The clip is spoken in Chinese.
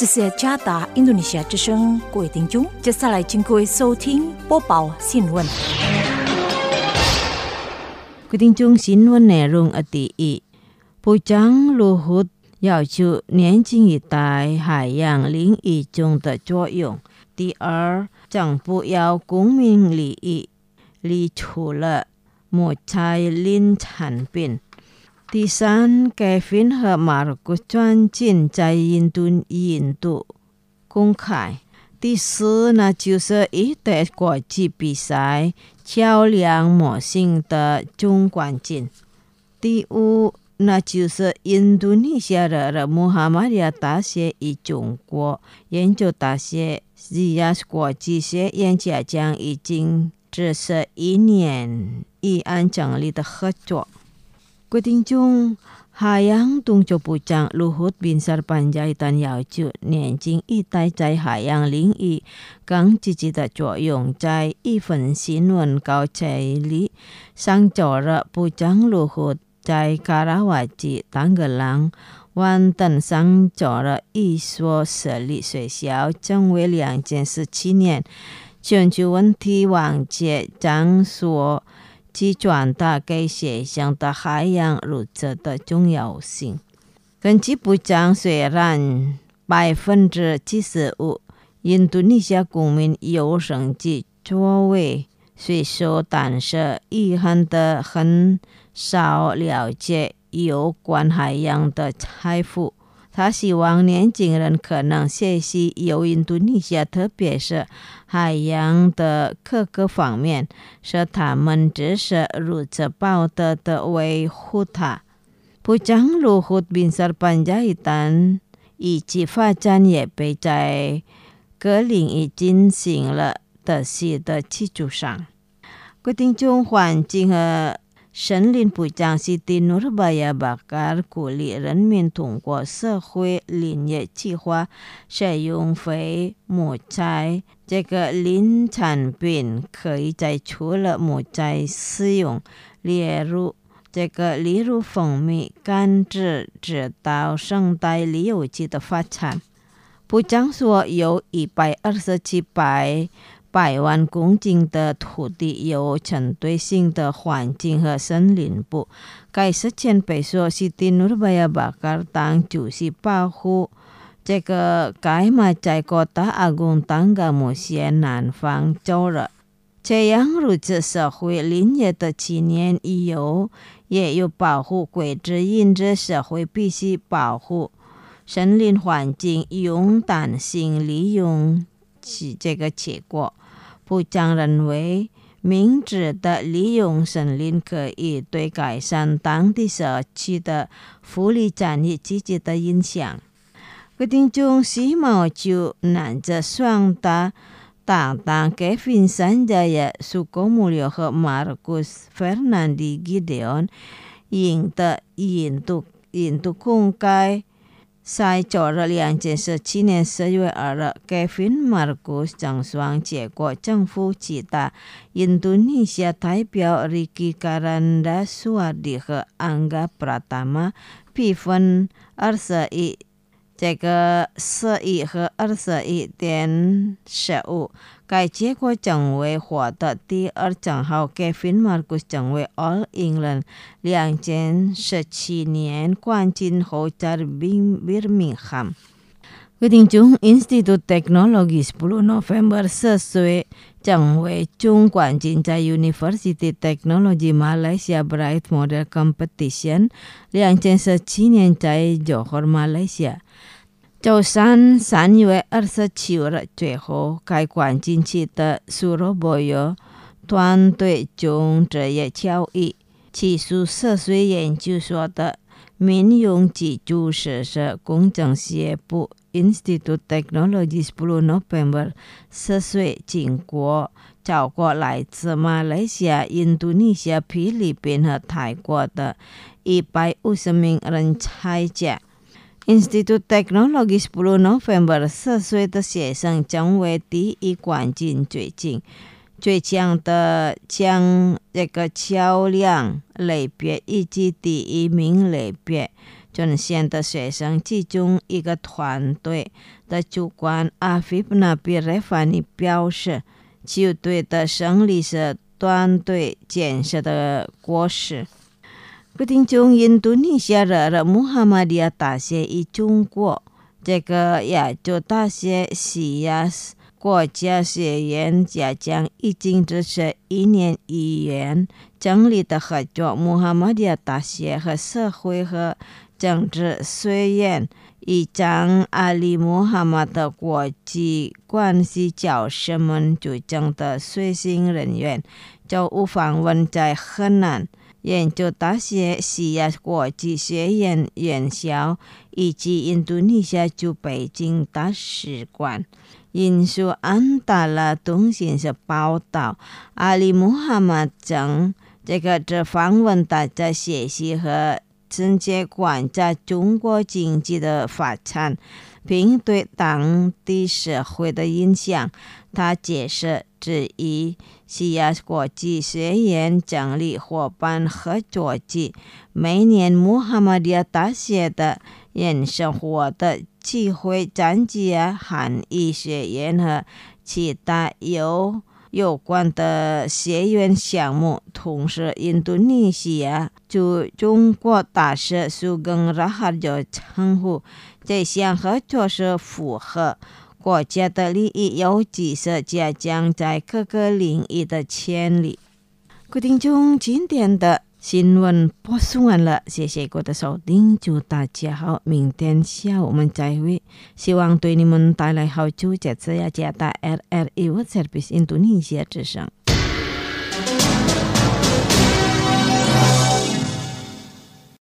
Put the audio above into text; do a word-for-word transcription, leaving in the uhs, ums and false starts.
这是加达印度尼西亚之声，各位听众，接下来请各位收听播报新闻。 各位听众，新闻内容的第一，部长卢虎要求年轻一代海洋领域中的作用。第二，政府要公民利益理出了木材林产品。第三，Kevin 和 Marcus 专进在印度印度公开。第四呢，就是一代国际比赛桥梁模型的总冠军。第五，那就是印度尼西亚的穆罕默迪亚大学与中国研究大学 Z I A S 国际学院家长已经这是一年一案成立的合作。各位听众，海洋动作部长Luhut Binsar Panjaitan要求年轻一代在海洋领域更积极的作用。在一份新闻稿材里，上周日部长Luhut在卡拉瓦吉当格朗完登上周日一所私立学校成为两千十七年全球问题网界将所即传达给学生的海洋如此的重要性。根据部长，虽然百分之七十五印度尼西亚公民有生计作为税收，但是遗憾的很少了解有关海洋的财富。他希望年轻人可能学习由印度尼西亚，特别是海洋的各个方面，使他们只是如此报道的维护它。部长Luhut Binsar Panjaitan以及发展也被在各领域进行了的是的基础上。各位听众，环境和森林部长Siti Nurbaya Bakar鼓励人民通过社会林业计划使用非木材。这个林产品可以在除了木材使用，例如这个例如蜂蜜、甘蔗，直到生态旅游区的发展。部长说，有一百二十七百百万公顷的土地由针对性的环境和森林部。该事前被说Siti Nurbaya Bakar当主席保护这个该马在Kota Agung Tanggamu西南方周日。这样如此社会林业的七年以后，也有保护规制，因此社会必须保护森林环境，用弹性利用其这个结果。部长认为，明智的利用森林可以对改善当地社区的福利产生积极的影响。各位听众，西毛就南着双达搭档 Kevin Sanjaya Sukomulyo 和 Marcus Fernandi Gideon 赢得印度印度公开在周日两千十七年十月二日 Kevin Marcus 争双结果，政府其他印度尼西亚代表 Ricky Karandaswadi 和 Angga Pratama 比分二十一这个十一和二十一点十五，该结果成为获得第二，正好 Kevin Marcus 成为 All England 两千十七年冠军后在 Birmingham。各位听众， Institute Teknologi sepuluh November sesuai 成为总冠军，在 University Technology Malaysia Bright Model Competition 两千十七年在 Johor Malaysia。周三三月二十七日，最后该冠军取得 Surabaya 团队中职业交易技术社会研究所的民用基础设施工程协部 Institute Teknologi sepuluh November sesuai 经过超过来自马来西亚、印度尼西亚、菲律宾和泰国的一百五十名人才者。Institute Teknologi sepuluh November 四岁的学生成为第一冠军，最近最强的将这个桥梁类别以及第一名类别准县的学生其中一个团队的主管阿菲布纳比雷法尼表示，球队的胜利是团队建设的果实。各位听众，印度尼西亚的穆罕默迪亚大学与中国这个亚洲大学西亚国家学院家长已经支持一年一元成立的合作。穆罕默迪亚大学和社会和政治学院以将阿里穆罕默德国际关系教师们主张的随行人员就无访问在河南研究大学西亚国际学院院校以及印度尼西亚驻北京大使馆。引述安达拉通讯社报道，阿里穆罕默德这个这访问大家学习和直接关注中国经济的发展，并对当地社会的影响。他解释，至于西亚国际学院成立伙伴合作季，每年穆罕默迪亚大学的研生活的机会参加汉语学院和其他有有关的学院项目。同时，印度尼西亚驻中国大使苏更拉哈就称呼这项合作是符合国家的利益，尤其是加强在各个领域的潜力。各位听众，今天的新闻播送完了，谢谢各位的收听，祝大家好，明天下午我们再会，希望对你们带来好处。这次要加大 R R I World Service 印度尼西亚之声。